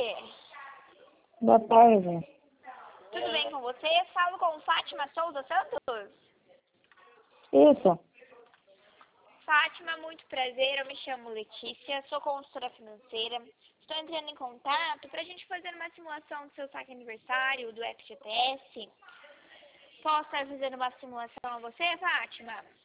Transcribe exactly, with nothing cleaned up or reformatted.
Boa tarde. Tudo bem com você? Falo com Fátima Souza Santos? Isso. Fátima, muito prazer. Eu me chamo Letícia, sou consultora financeira. Estou entrando em contato para a gente fazer uma simulação do seu saque aniversário, do F G T S. Posso estar fazendo uma simulação a você, Fátima?